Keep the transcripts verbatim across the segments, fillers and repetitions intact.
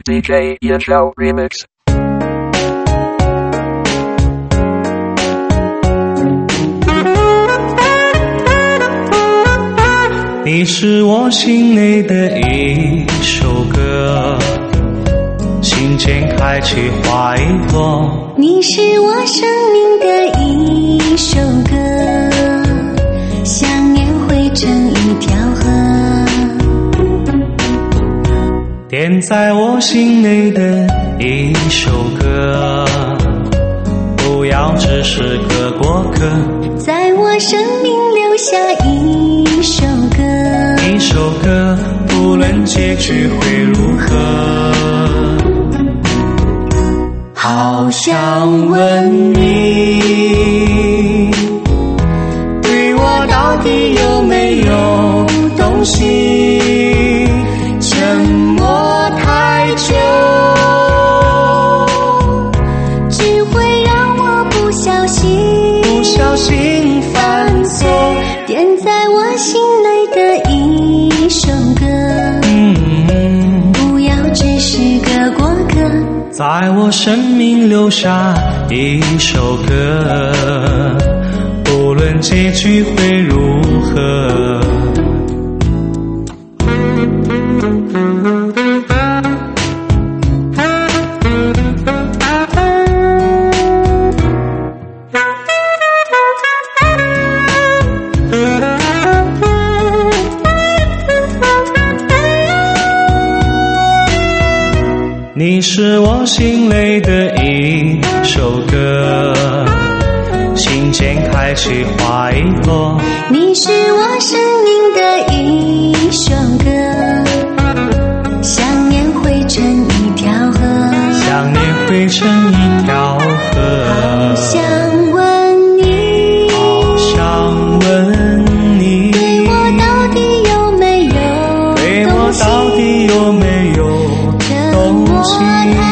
D J 叶少 Remix。 你是我心内的一首歌，心间开启花一朵。 你是我生命的一首歌，想念汇成一条河， 点在我心内的一首歌，不要只是个过客， 在我生命留下一首歌， 一首歌不论结局会如何。好想问你，对我到底有没有动心？沉默太久， 只会让我不小心不小心犯错， 点在我心内的一首歌， 嗯， 不要只是个过客， 在我生命留下一首歌，不论结局会如何。你是我心内的一首歌，心间开启花一朵。 你是我生命的一首歌，想念汇成一条河， 想念汇成一条河。 好想问你， 好想问你， 对我到底有没有对我到底有没有动心？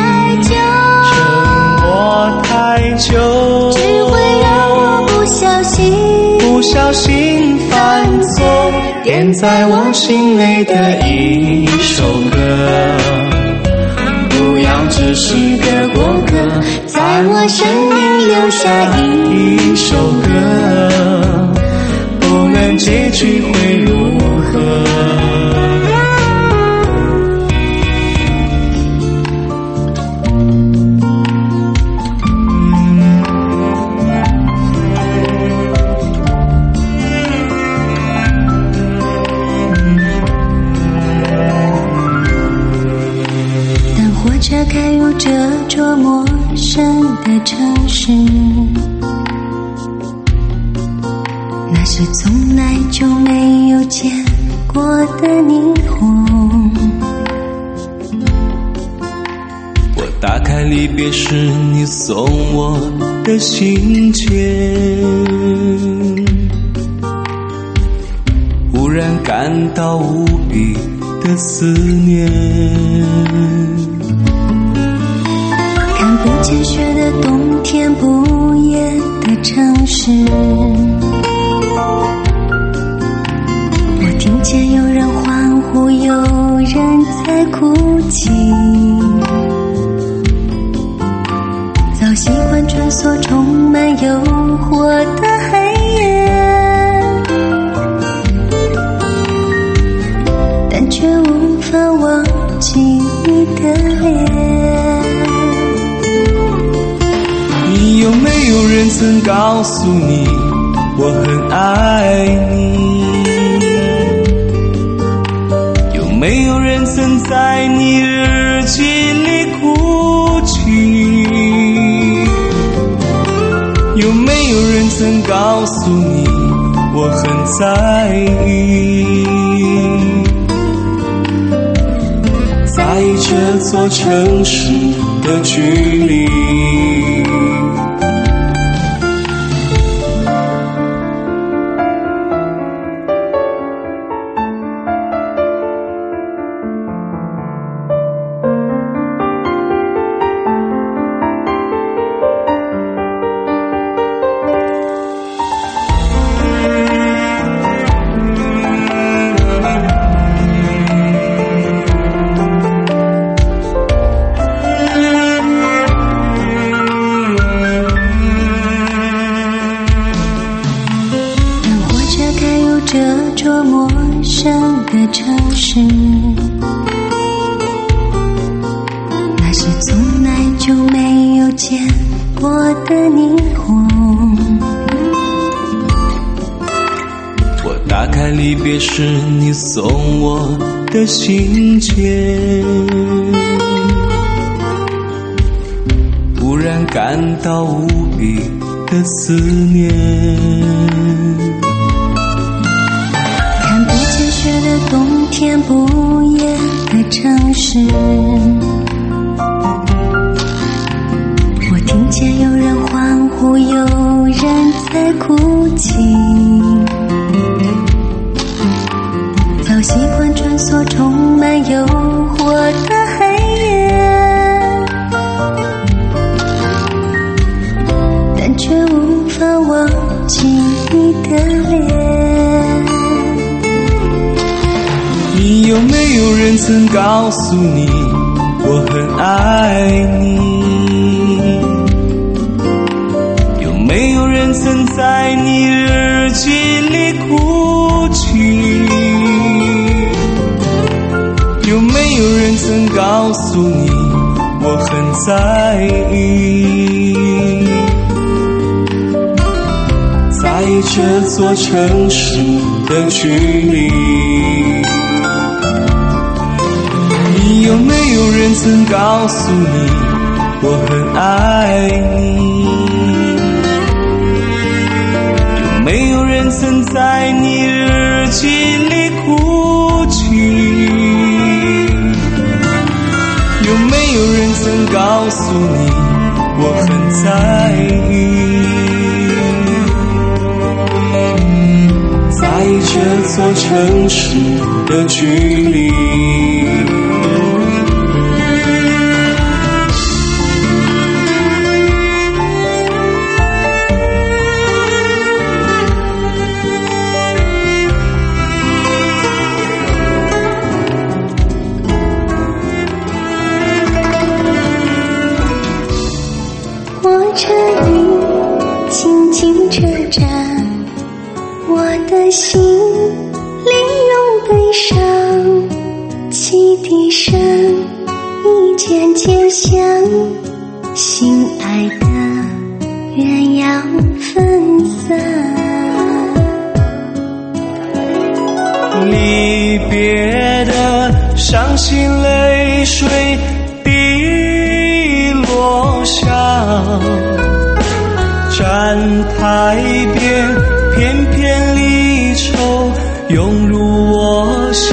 沉默太久， 只会让我不小心不小心犯错，点在我心内的一首歌，不要只是个过客， 在我生命留下一首歌，不论结局会如何。 车开入这座陌生的城市，那是从来就没有见过的霓虹。 我打开离别时你送我的信件，忽然感到无比的思念。 看不见雪的冬天，不夜的城市，我听见有人欢呼，有人在哭泣，早习惯穿梭充满诱惑的黑夜，但却无法忘记你的脸。 你有没有人曾告诉你我很爱你？有没有人曾在你日记里哭泣？有没有人曾告诉你我很在意？在这座城市的距离， 我的霓虹。 我打开离别时你送我的信件，忽然感到无比的思念。 看不见雪的冬天，不夜的城市，我听见有人欢呼，有人在哭泣。早习惯穿梭充满诱惑的黑夜，但却无法忘记你的脸。 你有没有人曾告诉你我很爱你？有没有人曾在你日记里哭泣？有没有人曾告诉你我很在意？在意这座城市的距离。你有没有人曾告诉你我很爱你？有没有人曾在你日记里哭泣？有没有人曾告诉你我很在意？在意这座城市的距离。 火车里静静车站，我的心里有悲伤，汽笛声一渐渐响，心爱的鸳鸯分散。 离别的伤心泪水滴落下，站台边片片离愁涌入我心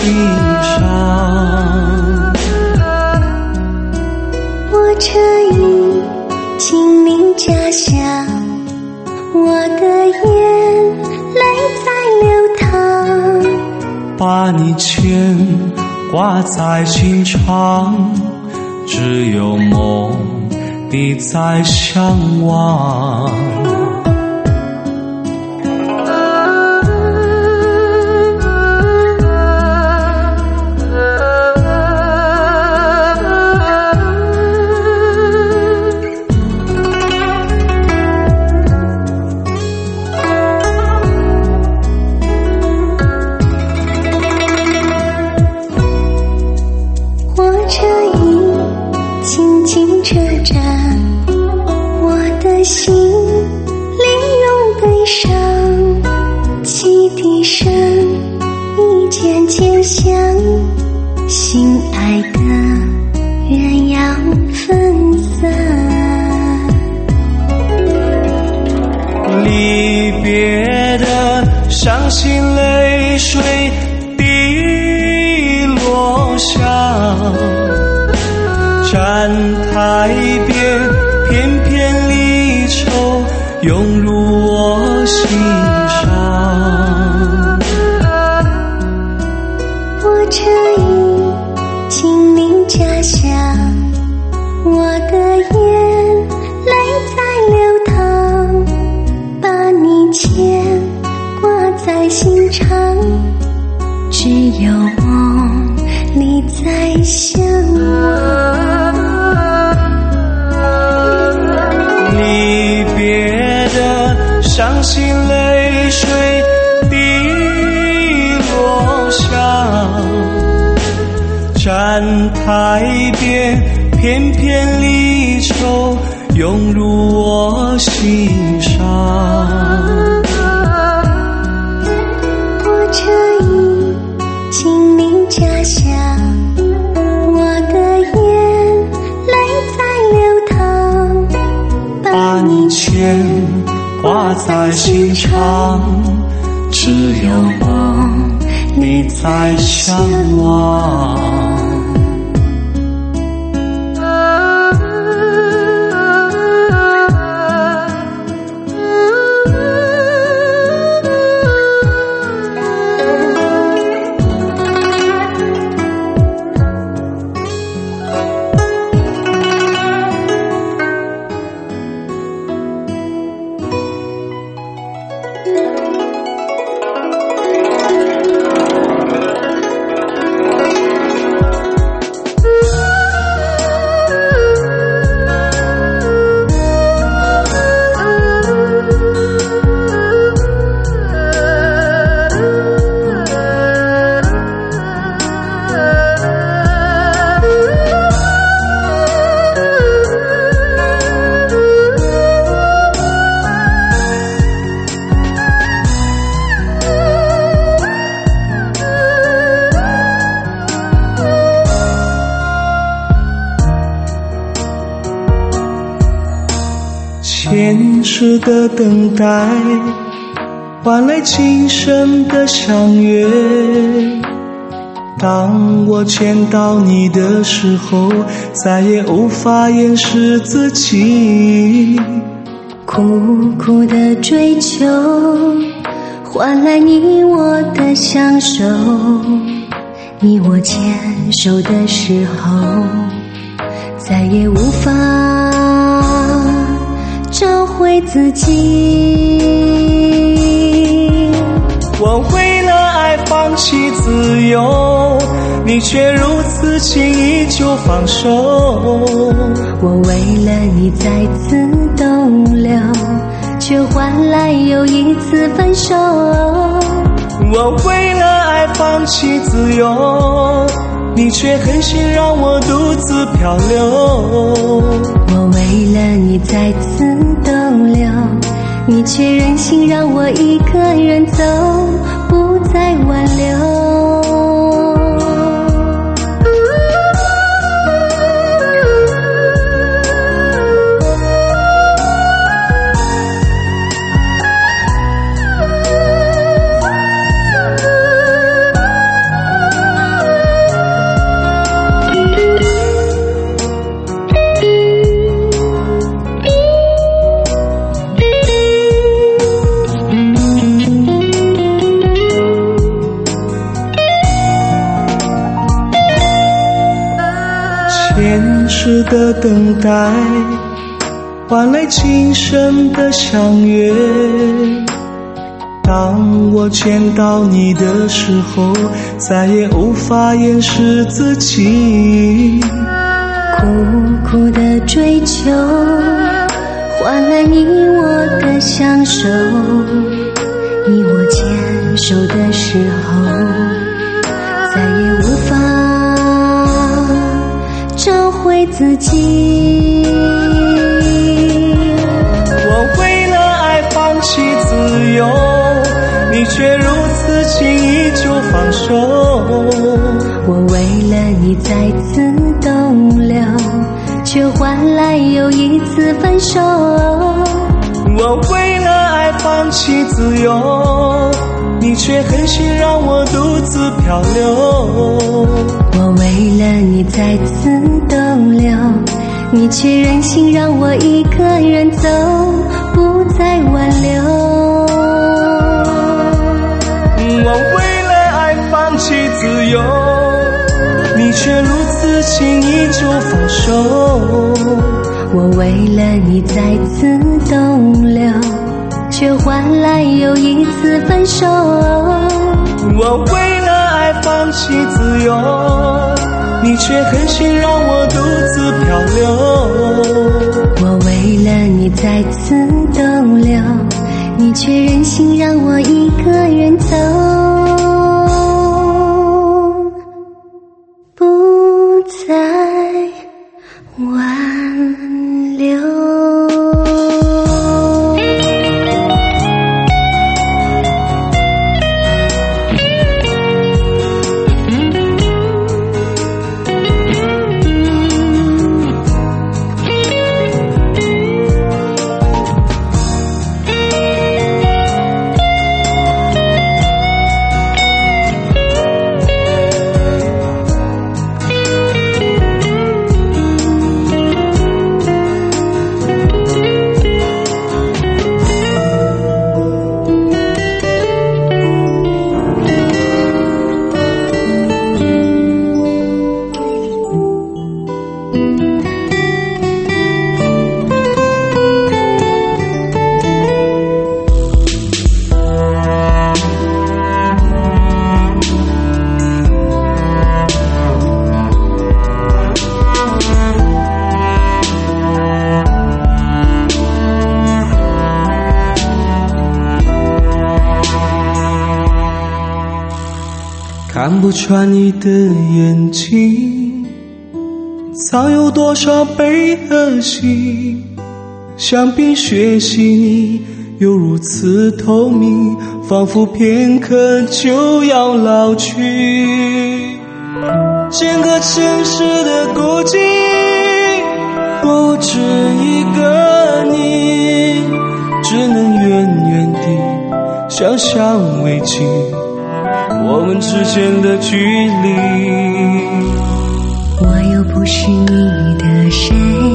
上。 火车已经临家乡，我的眼泪在流淌， 把你牵挂在心上，只有梦你在向往。 火车已经进车站，我的心里有悲伤，汽笛声一渐渐响，心爱的鸳鸯分散。 离别的伤心泪水滴落下，站台边片片离愁涌入我心上。 火车已经临家乡，我的眼泪在流淌，把你牵挂在心上，只有梦你在向往。 离别的伤心泪水滴落下，站台边片片离愁涌入我心上。 我这一经你家乡，我的眼泪在流淌， 把你牵挂在心上，只有梦你在向往。 前世的等待，换来今生的相约。当我见到你的时候，再也无法掩饰自己。 苦苦的追求，换来你我的相守。你我牵手的时候，再也无法找回自己。 我为了爱放弃自由，你却如此轻易就放手。 我为了你再次逗留，却换来又一次分手。 我为了爱放弃自由，你却狠心让我独自漂流。 我为了你再次逗留，你却任性让我一个人走，不再挽留。 前世的等待，换来今生的相约。当我见到你的时候，再也无法掩饰自己。 苦苦的追求，换来你我的相守。你我牵手的时候，再也无法找回自己。 我为了爱放弃自由，你却如此轻易就放手。 我为了你再次逗留，却换来又一次分手。 我为了爱放弃自由，你却狠心让我独自漂流。 我为了你再次逗留，你却任性让我一个人走，不再挽留。 我为了爱放弃自由，你却如此轻易就放手。 我为了你再次逗留，却换来又一次分手。 我为了爱放弃自由，你却狠心让我独自漂流。 我为了你再次逗留，你却任性让我一个人走，不再挽留。 看不穿你的眼睛，藏有多少悲和喜，像冰雪细腻又如此透明，仿佛片刻就要老去。整个城市的孤寂，不止一个你，只能远远地想象维系我们之间的距离。 我又不是你的谁，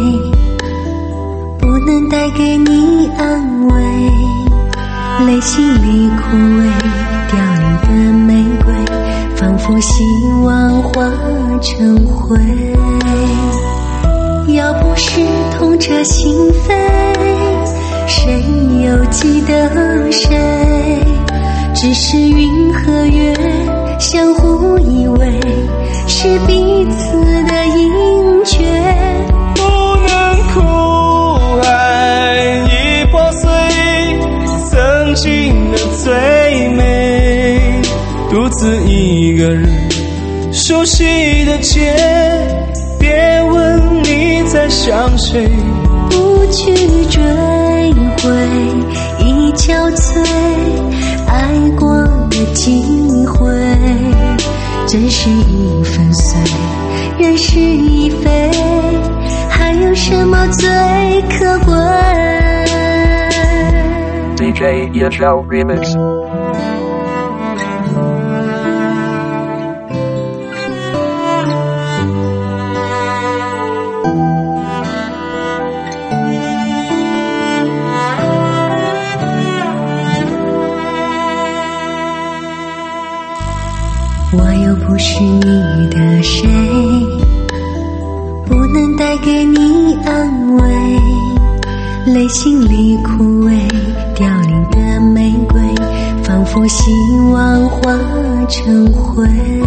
不能带给你安慰，泪心里枯萎凋零的玫瑰，仿佛希望化成灰。要不是痛彻心扉，谁又记得谁？只是云和月相互依偎，是彼此的英绝。 不能哭，爱已破碎，曾经的最美，独自一个人熟悉的街，别问你在想谁， 不去追回已憔悴，爱过的机会，真是已粉碎，人事已非，还有什么最可贵？ D J Yeshao Remix。 我又不是你的谁，不能带给你安慰，泪心里枯萎凋零的玫瑰，仿佛希望化成灰。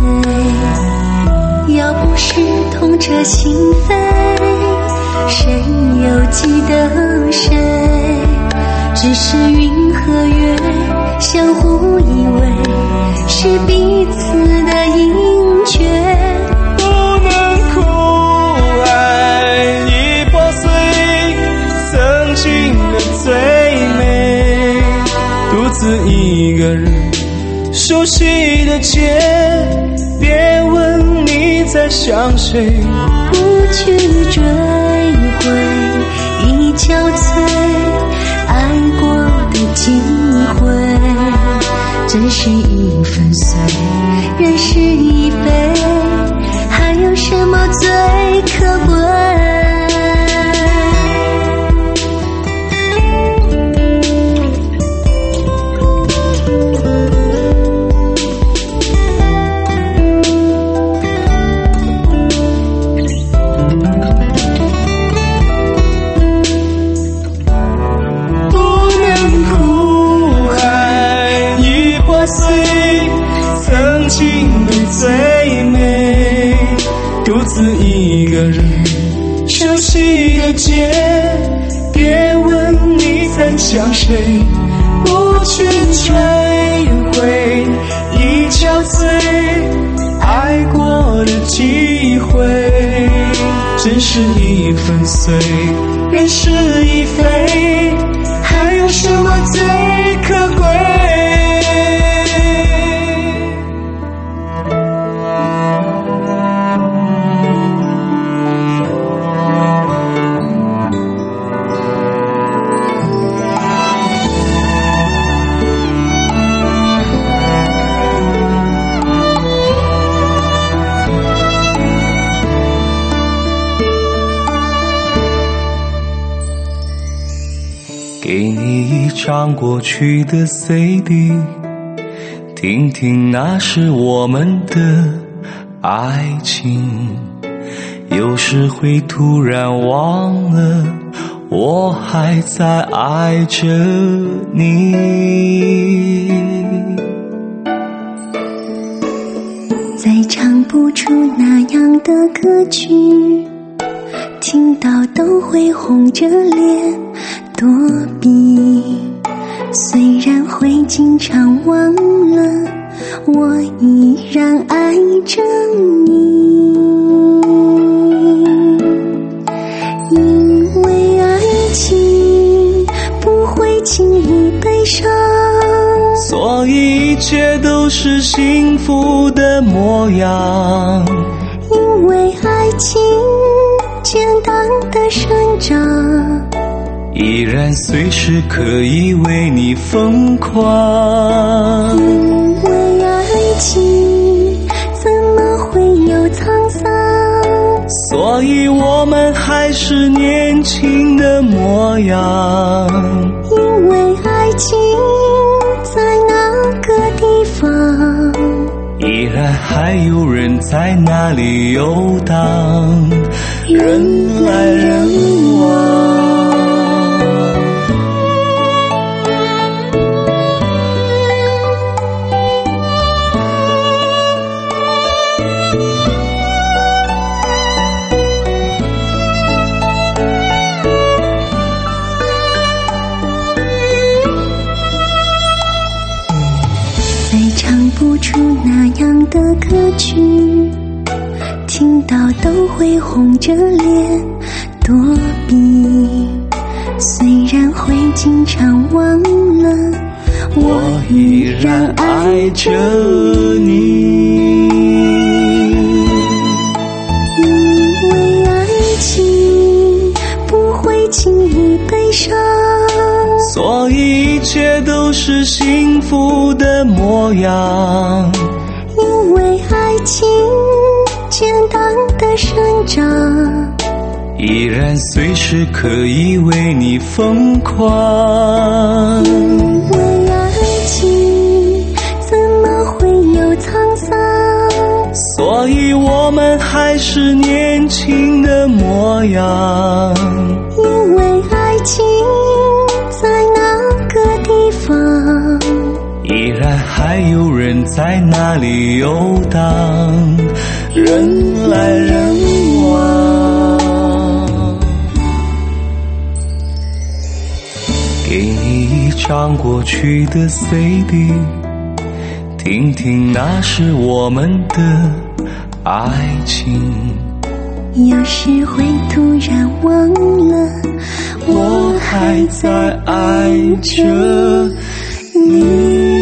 要不是痛彻心扉，谁又记得谁？只是云和月相互依偎，是彼此的英绝。 不能哭，爱已破碎，曾经的最美，独自一个人熟悉的街，别问你在想谁， 不去追回已憔悴，爱过的机会，真是已粉碎，人事已非，还有什么最可贵？ 曾经的最美，独自一个人熟悉的街，别问你在想谁，不去追回已憔悴，爱过的机会，真是已粉碎，人事已非，还有什么最可贵？给你一张过去的 C D， 听听那是我们的爱情。有时会突然忘了，我还在爱着你。 再唱不出那样的歌曲，听到都会红着脸躲避。虽然会经常忘了， 我依然爱着你。因为爱情不会轻易悲伤， 所以一切都是幸福的模样。 因为爱情简单的生长， 依然随时可以为你疯狂。 因为爱情怎么会有沧桑， 所以我们还是年轻的模样。 因为爱情在那个地方， 依然还有人在那里游荡，人来人往。 唱不出那样的歌曲，听到都会红着脸躲避。虽然会经常忘了，我依然爱着你。因为爱情不会轻易悲伤， 所以一切都是幸福的模样。 因为爱情简单的生长， 依然随时可以为你疯狂。 因为爱情怎么会有沧桑， 所以我们还是年轻的模样。 因为爱情在那个地方， 依然还有人在那里游荡，人来人往。给你一张过去的 C D， 听听那是我们的爱情。 有时会突然忘了， 我还在爱着你。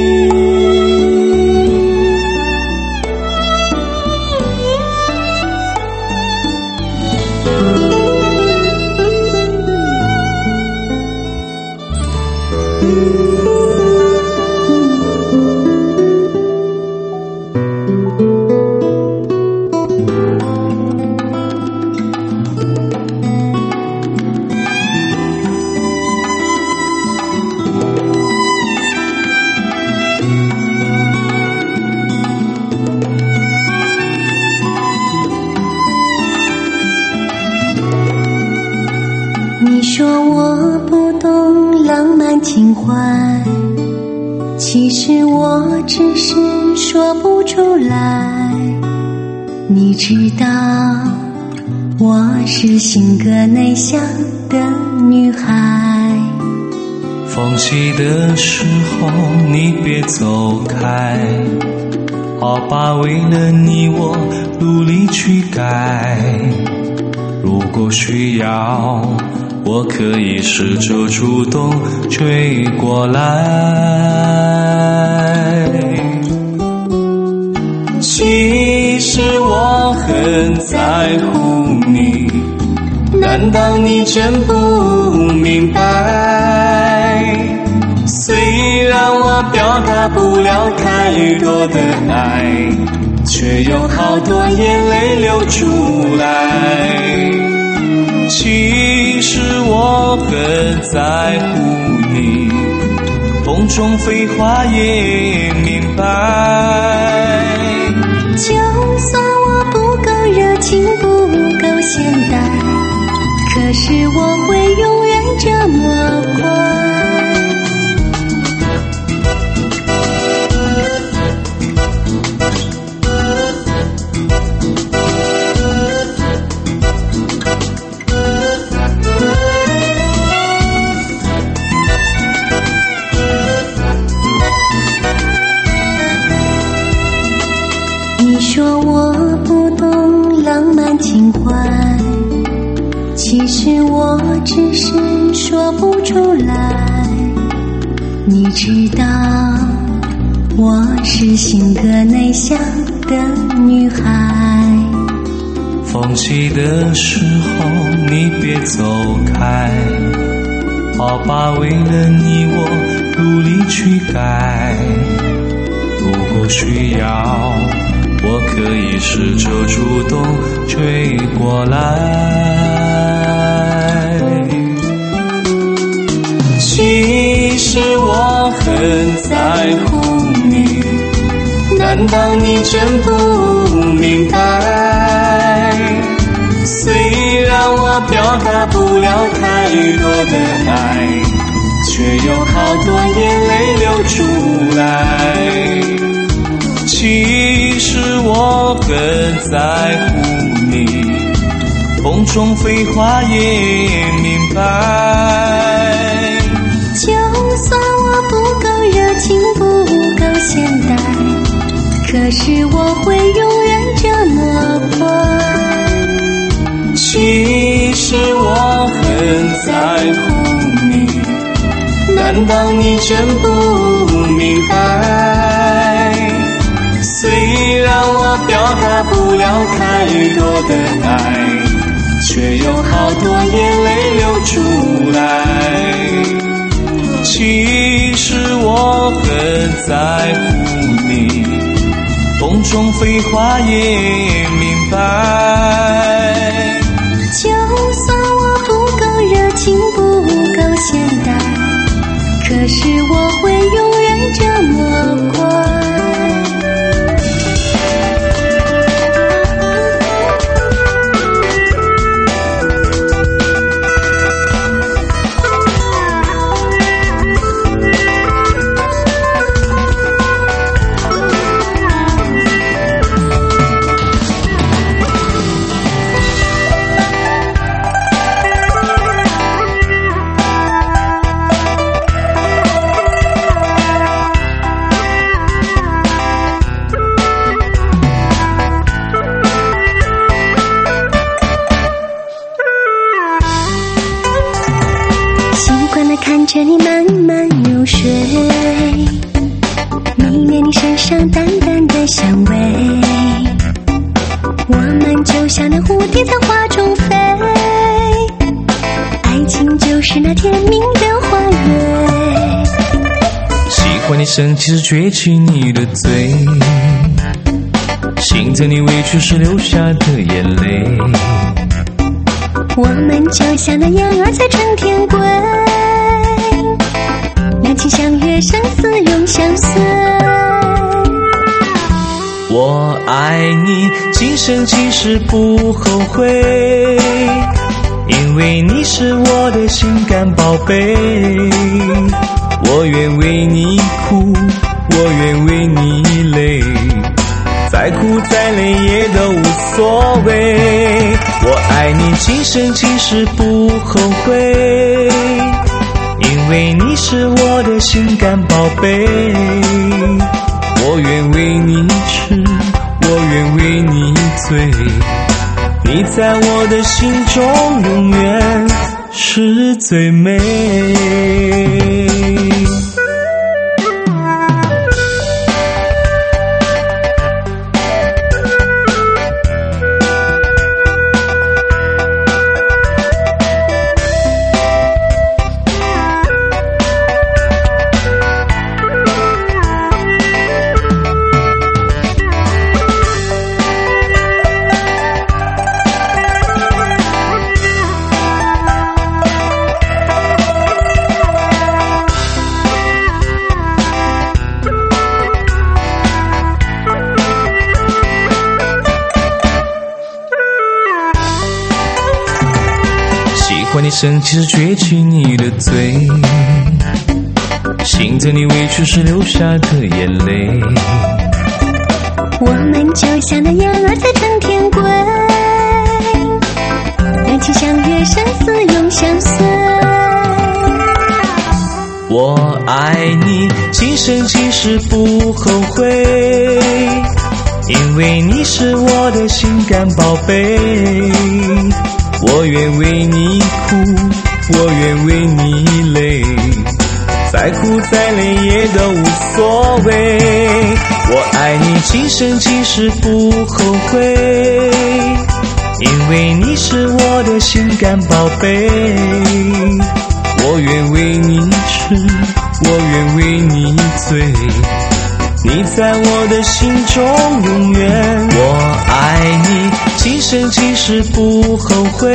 你说我不懂浪漫情怀，其实我只是说不出来。你知道我是性格内向的女孩， 风起的时候你别走开，好吧，为了你我努力去改。如果需要，我可以试着主动追过来。其实我很在乎你，难道你真不明白？虽然我表达不了太多的爱，却有好多眼泪流出来。其实我很在乎你，风中飞花也明白。 就算我不够热情，不够现代，可是我会永远这么乖。 其实我只是说不出来，你知道我是性格内向的女孩。 放弃的时候你别走开，好吧，为了你我努力去改。如果需要，我可以试着主动追过来。其实我很在乎你，难道你真不明白？虽然我表达不了太多的爱，却有好多眼泪流出来。其实我很在乎你，风中飞花也明白。 就算我不够热情，不够现代，可是我会永远这么乖。 其实我很在乎你，难道你真不明白？虽然我表达不了太多的爱，却有好多眼泪流出来。其实我很在乎你，风中飞花也明白。 就算我不够热情，不够现代，可是我会永远这么乖。 看着你慢慢入睡，迷恋你身上淡淡的香味，我们就像那蝴蝶在花中飞，爱情就是那甜蜜的花蕊。 喜欢你生气时撅起你的嘴，心疼你委屈时流下的眼泪， 我们就像那燕儿在春天归，两情相悦，生死永相随。 我爱你，今生今世不后悔，因为你是我的心肝宝贝。我愿为你哭，我愿为你累，再苦再累也都无所谓。我爱你，今生今世不后悔，因为你是我的心肝宝贝。我愿为你吃，我愿为你醉，你在我的心中永远是最美。喜欢你生气时撅起你的嘴，心疼你委屈时流下的眼泪， 我们就像那燕儿在春天归，两情相悦，生死永相随。 我爱你，今生今世不后悔，因为你是我的心肝宝贝。 我愿为你哭，我愿为你累，再苦再累也都无所谓。我爱你今生今世不后悔，因为你是我的心肝宝贝。我愿为你吃，我愿为你醉，你在我的心中永远。我爱你今生今世不后悔，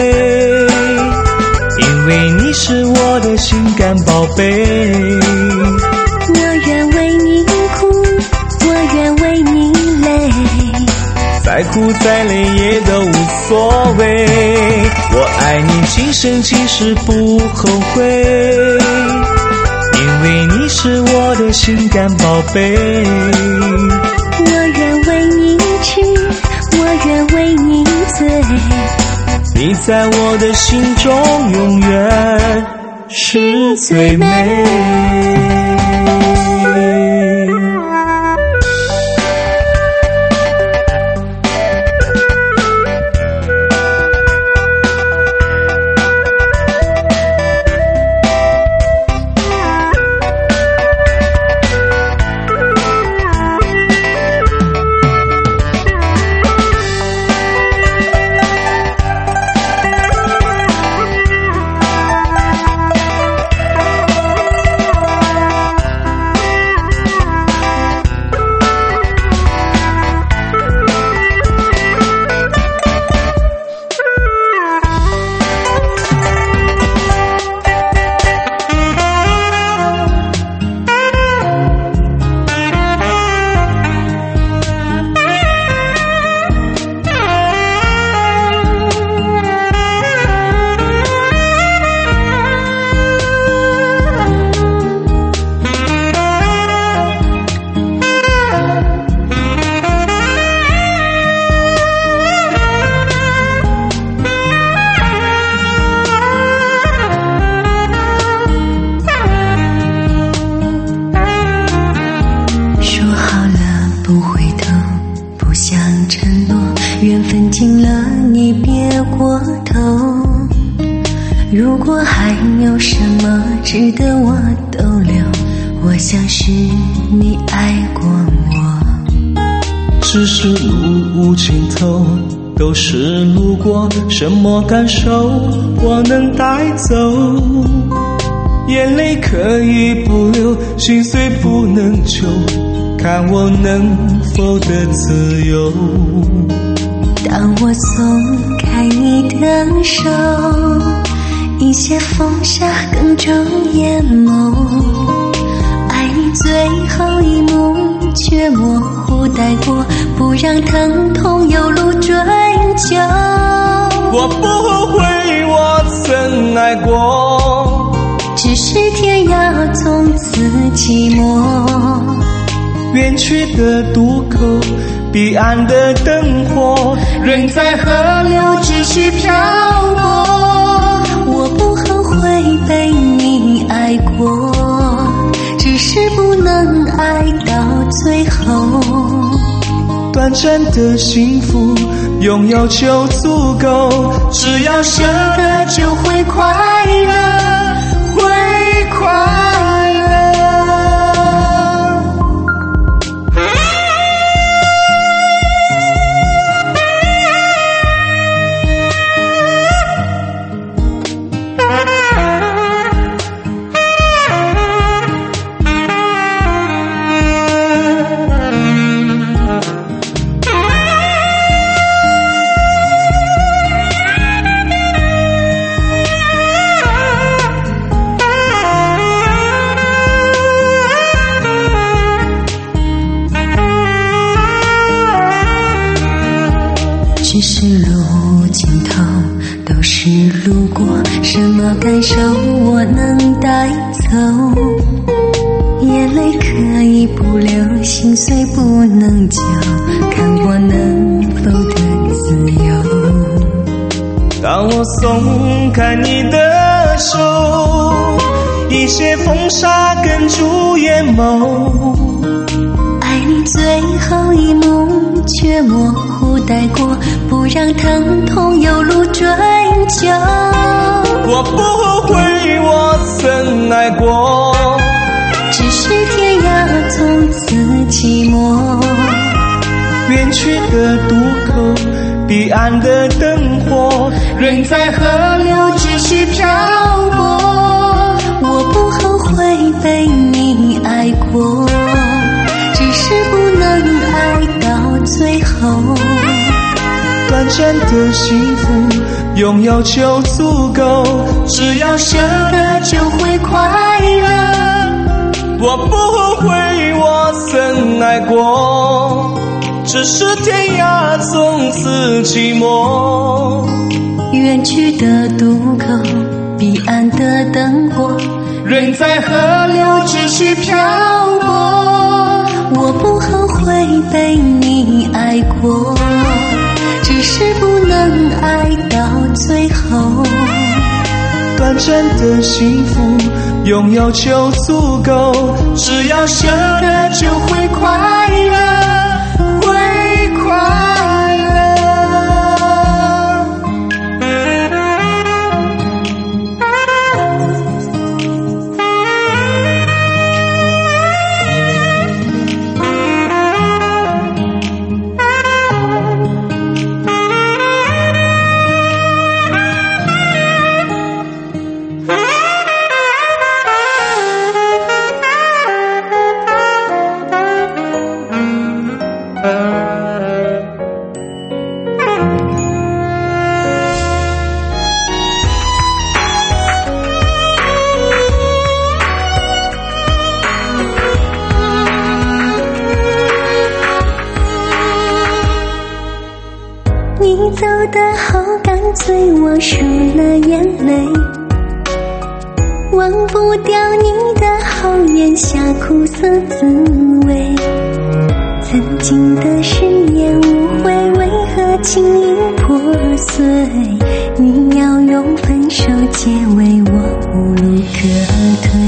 因为你是我的心肝宝贝。 我愿为你哭，我愿为你累， 再苦再累也都无所谓。我爱你今生今世不后悔，因为你是我的心肝宝贝。 我愿为你吃，我愿为你醉， 你在我的心中永远是最美。 缘分尽了，你别过头。如果还有什么值得我逗留，我想是你爱过我。 只是路无尽头，都是路过，什么感受我能带走？眼泪可以不流，心碎不能救，看我能否得自由。 当我松开你的手，一些风沙哽住眼眸，爱你最后一幕却模糊带过，不让疼痛有路追求。 我不后悔我曾爱过， 只是天涯从此寂寞。 远去的渡口，彼岸的灯火， 人在河流继续漂泊。我不后悔被你爱过，只是不能爱到最后。 短暂的幸福拥有就足够，只要舍得就会快乐，会快乐。 只是路尽头，都是路过，什么感受我能带走？眼泪可以不流，心碎不能救，看我能否得自由。 当我松开你的手，一些风沙哽住眼眸， 爱你最后一幕却模糊带过，不让疼痛有路追究。 我不后悔我曾爱过， 只是天涯从此寂寞。 远去的渡口，彼岸的灯火， 人在河流只是漂泊。我不后悔被你爱过，只是不能爱到最后。 短暂的幸福拥有就足够，只要舍得就会快乐。我不后悔我曾爱过，只是天涯从此寂寞。 远去的渡口，彼岸的灯火， 人在河流只是漂泊。 我不后悔被你爱过，只是不能爱到最后。 短暂的幸福拥有就足够，只要舍得就会快乐，会快乐。 你走得好干脆，我数了眼泪，忘不掉你的好眼下苦涩滋味。曾经的誓言无悔，为何轻易破碎？你要用分手结尾，我无路可退。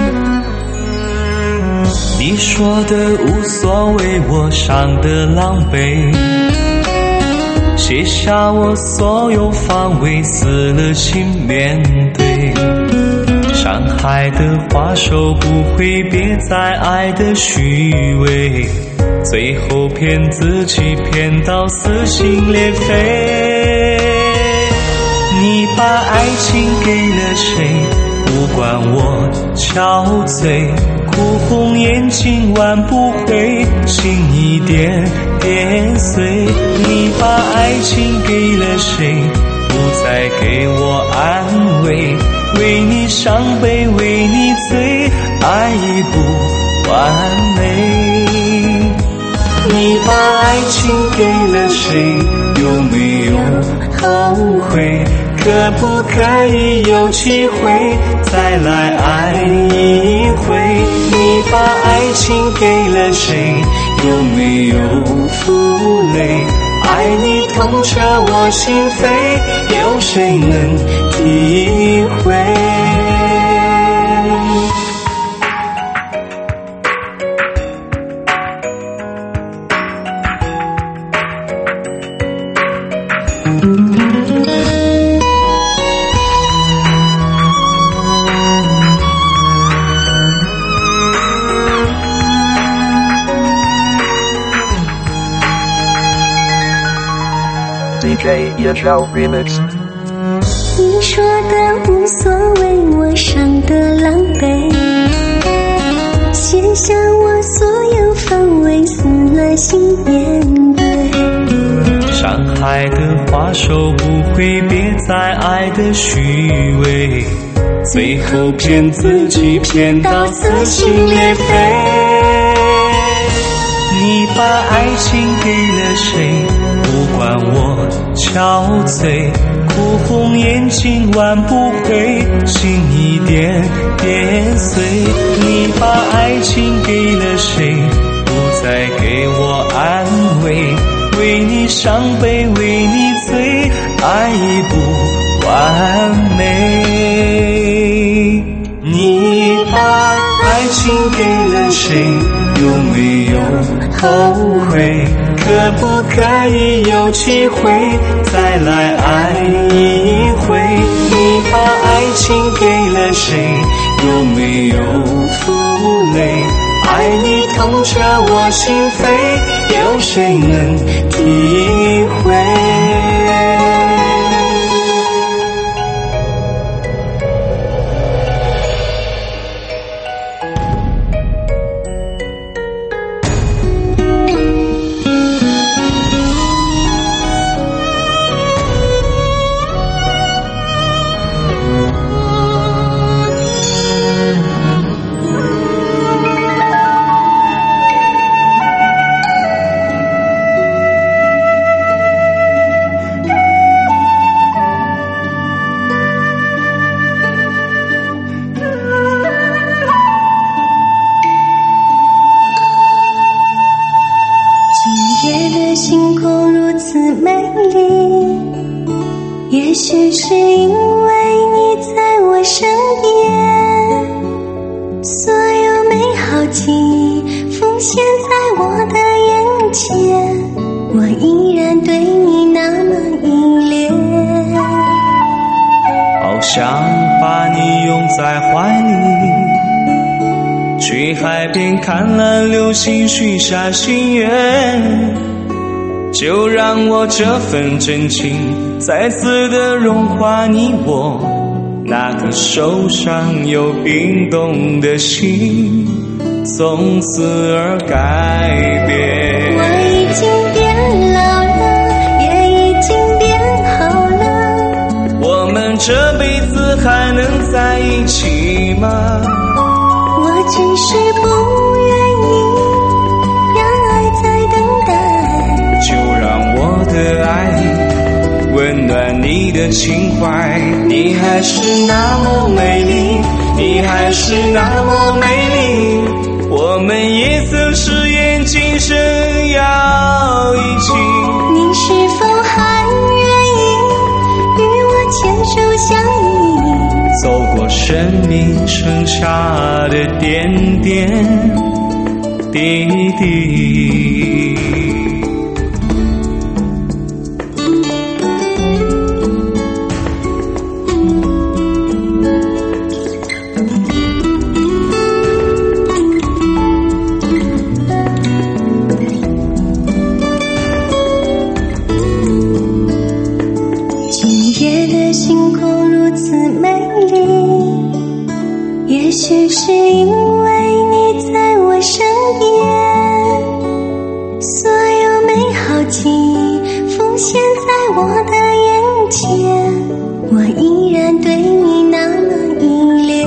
你说的无所谓，我伤得狼狈，卸下我所有防卫，死了心面对。伤害的话收不回，别再爱的虚伪，最后骗自己骗到撕心裂肺。你把爱情给了谁？不管我憔悴，哭红眼睛挽不回，心一点点碎。你把爱情给了谁？不再给我安慰，为你伤悲，为你醉，爱已不完美。你把爱情给了谁？有没有后悔？可不可以有机会再来爱一回？你把爱情给了谁？有没有负累？爱你痛彻我心扉，有谁能体会 ？D J Yachao Remix。 你说的无所谓，我伤得狼狈，卸下我所有防卫，死了心面对。 伤害的话收不回，别再爱的虚伪，最后骗自己骗到撕心裂肺。你把爱情给了谁？不管我憔悴，哭红眼睛挽不回，心一点点碎。你把爱情给了谁？不再给我安慰，为你伤悲，为你醉，爱已不完美。你把爱情给了谁？有没有后悔，可不可以有机会再来爱一回？你把爱情给了谁？有没有负累？爱你痛彻我心扉，有谁能体会？ 星空如此美丽，也许是因为你在我身边，所有美好记忆浮现在我的眼前，我依然对你那么依恋， 好想把你拥在怀里，去海边看蓝流星，许下心愿，就让我这份真情再次的融化你我那个受伤又冰冻的心，从此而改变。 我已经变老了，也已经变好了， 我们这辈子还能在一起吗？ 我只是不愿意让爱再等待， 就让我的爱温暖你的情怀。你还是那么美丽，你还是那么美丽，我们也曾誓言今生要一起。 你是否还愿意与我牵手相依， 走过生命剩下的点点滴滴。 星空如此美丽，也许是因为你在我身边，所有美好记忆浮现在我的眼前，我依然对你那么依恋，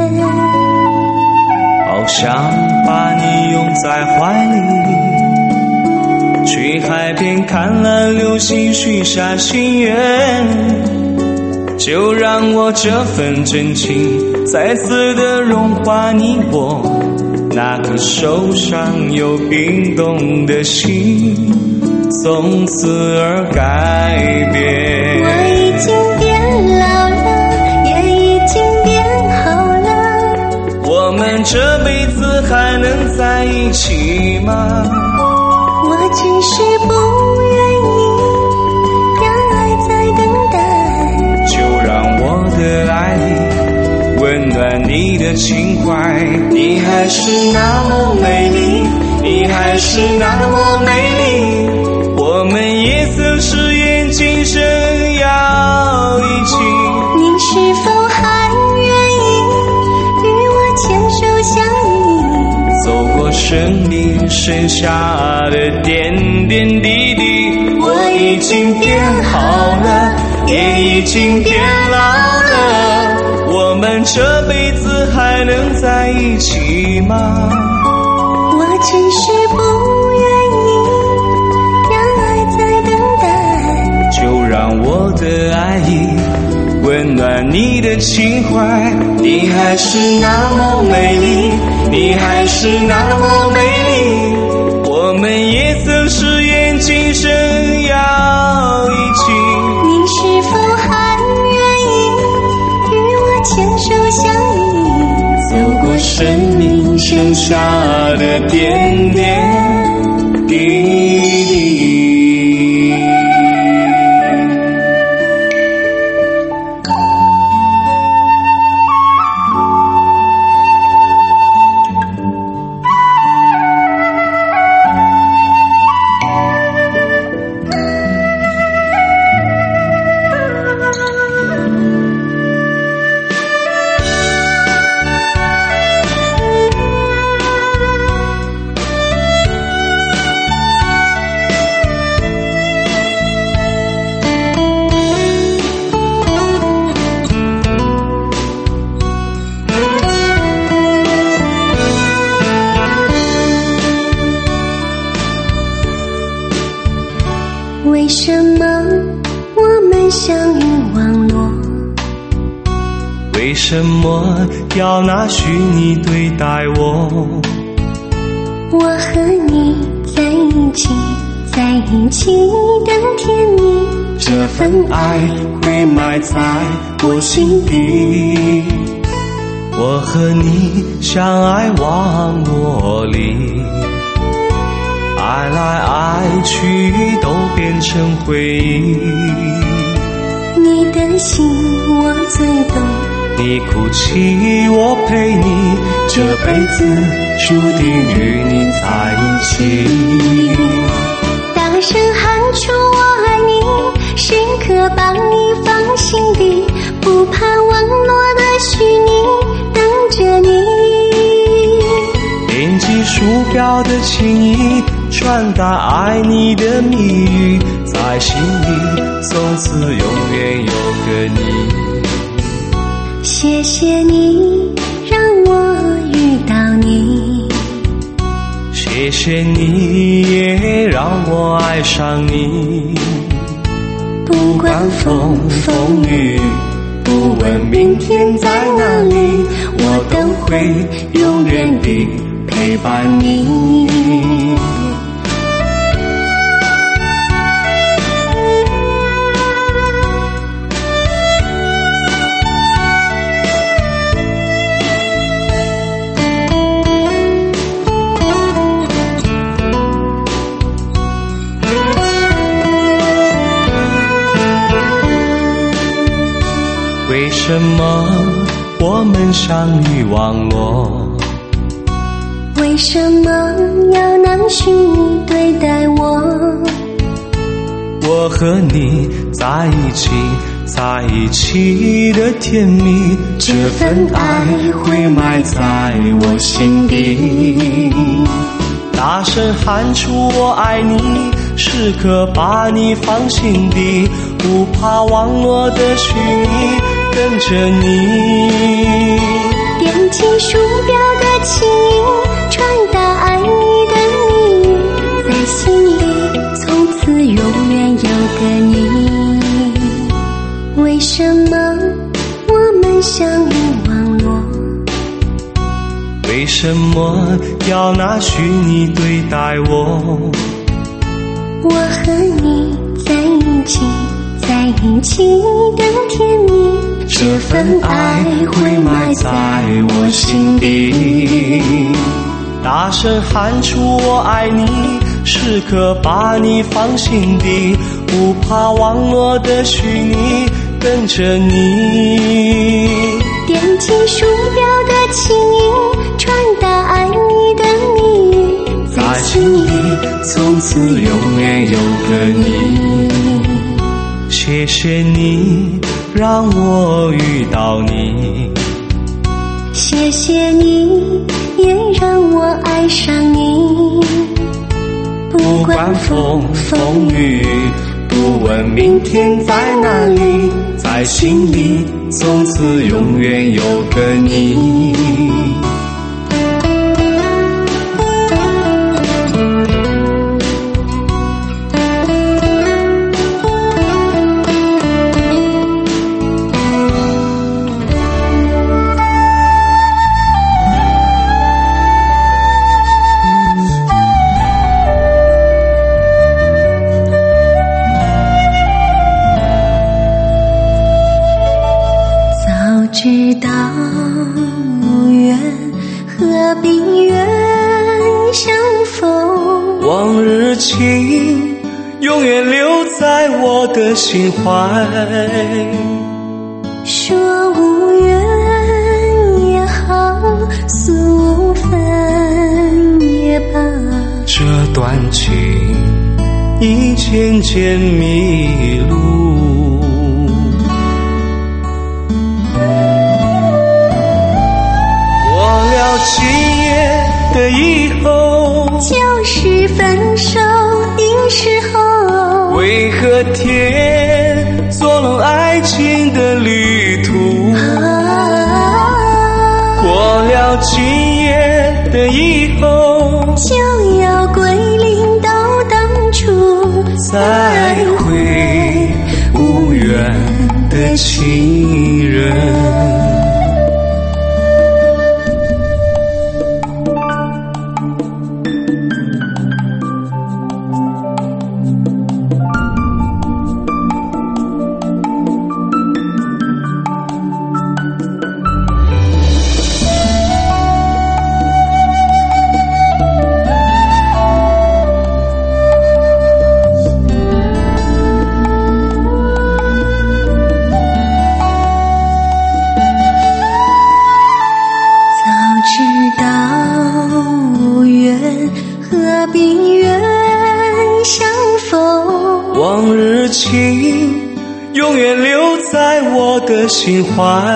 好想把你拥在怀里，去海边看蓝流星，许下心愿，就让我这份真情再次的融化你我那个受伤又冰冻的心，从此而改变。 我已经变老了，也已经变好了， 我们这辈子还能在一起吗？ 我只是不愿意让爱再等待， 就让我的爱温暖你的情怀。你还是那么美丽，你还是那么美丽，我们也曾誓言今生要一起。 你是否还愿意与我牵手相依， 走过生命剩下的点点滴滴。我已经变好了，也已经变老了，我们这辈子还能在一起吗？ 我只是不愿意让爱再等待， 就让我的爱意温暖你的情怀。你还是那么美丽，你还是那么美丽，我们也曾誓言今生要一起。 你是否还愿意与我牵手相依， 走过生命剩下的点点地。 为什么我们相遇网络？ 为什么要拿虚拟对待我？ 我和你在一起，在一起的甜蜜， 这份爱会埋在我心底。我和你相爱网络里，爱来爱去都变成回忆。 你的心我最懂， 你哭泣我陪你，这辈子注定与你在一起。 大声喊出我爱你，时刻把你放心底，不怕网络的虚拟，等着你。 点击鼠标的情意，传达爱你的蜜语，在心里从此永远有个你。 谢谢你让我遇到你， 谢谢你也让我爱上你。不管风风雨，不问明天在哪里，我都会永远地陪伴你。为什么我们相遇网络？ 为什么要拿虚拟对待我？ 我和你在一起，在一起的甜蜜，这份爱会埋在我心底。大声喊出我爱你，时刻把你放心底，不怕网络的虚拟，跟着你。 点击鼠标的情意，传达爱你的蜜语，在心里从此永远有个你。为什么我们相遇网络？ 为什么要拿虚拟对待我？ 我和你在一起，在一起的甜蜜， 这份爱会埋在我心底。大声喊出我爱你，时刻把你放心底，不怕网络的虚拟，跟着你。 点击鼠标的情意，传达爱你的蜜语， 在心里从此永远有个你。谢谢你让我遇到你， 谢谢你也让我爱上你。 不管风风雨，不问明天在哪里，在心里从此永远有个你。 知道无缘，何必缘相逢？ 往日情永远留在我的心怀。 说无缘也好，诉无分也罢， 这段情已渐渐迷路。过了今夜的以后， 就是分手的时候。 为何天作弄爱情的旅途？过了今夜的以后， 就要归零到当初， 再会无缘的情人。 往日情永远留在我的心怀。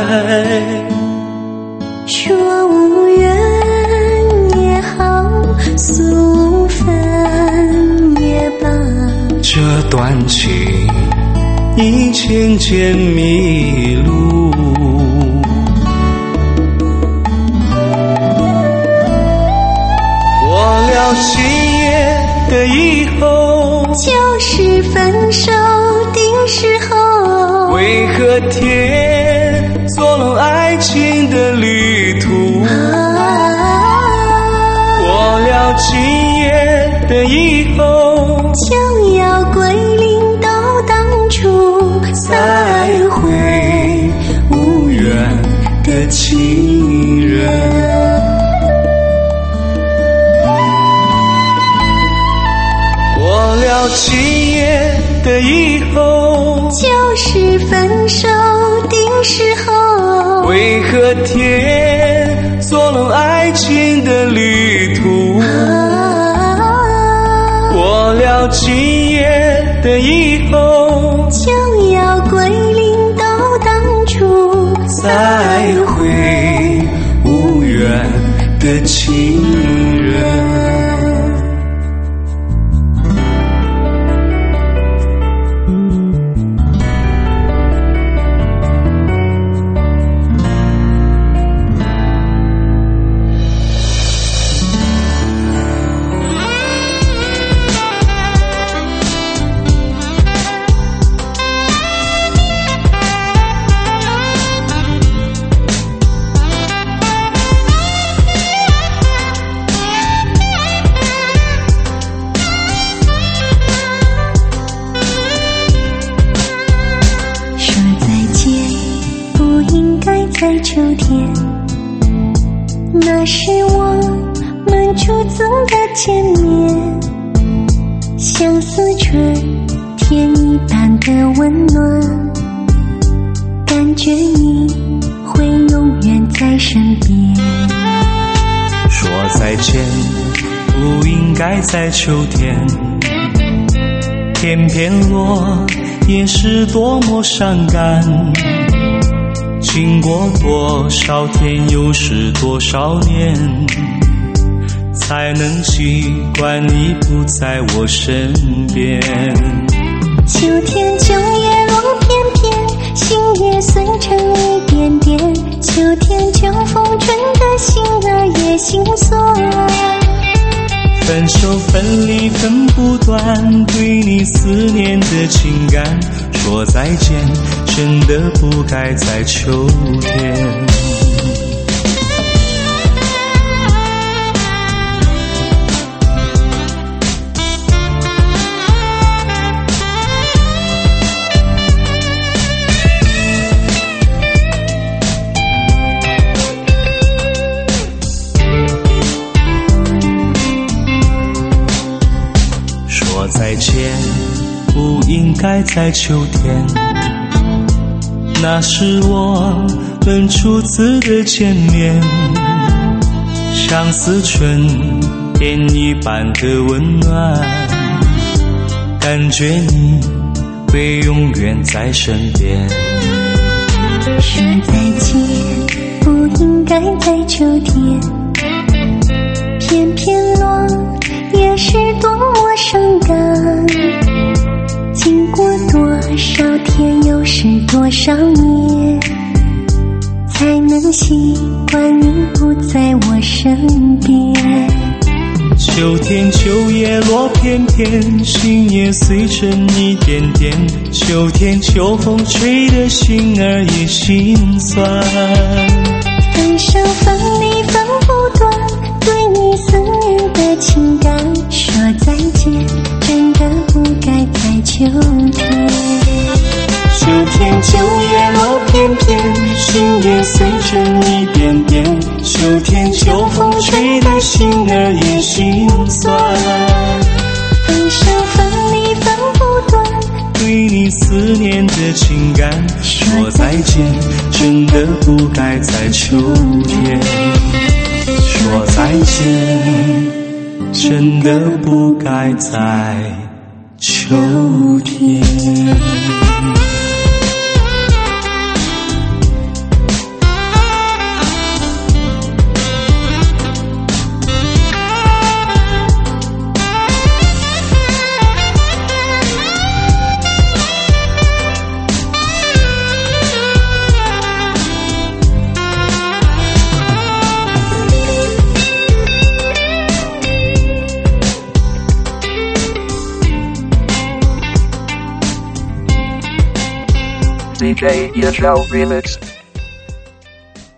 说无缘也好，诉无分也罢， 这段情已渐渐迷路。过了今夜的以后， 就是分手的时候。 为何天作弄爱情的旅途？过了今夜的以后， 就要归零到当初， 再会无缘的情人。过了今夜的以后， 就是分手的时候。 为何天作弄爱情的旅途？过了今夜的以后， 就要归零到当初， 再会无缘的情人。 在秋天，那是我们初次的见面，像似春天一般的温暖，感觉你会永远在身边。 说再见不应该在秋天，偏偏落也是多么伤感。经过多少天，又是多少年，才能习惯你不在我身边。 秋天秋叶落片片，心也碎成一点点。秋天秋风吹得心儿也心酸。 分手分离分不断，对你思念的情感，说再见真的不该在秋天。 该在秋天。那是我们初次的见面，像似春天一般的温暖，感觉你会永远在身边。 说再见不应该在秋天，偏偏落也是多么伤感。经过多少天，又是多少年，才能习惯你不在我身边。 秋天秋叶落片片，心也随着你点点。秋天秋风吹得心儿也心酸。 分手分离分不断，对你思念的情感。说再见真的不该在秋天。 秋天秋叶落片片，心也随着你点点。秋天秋风吹得心儿也心酸。 分手分离分不断， 对你思念的情感。说再见真的不该在秋天。说再见真的不该在秋天。 D J Yachao Remix.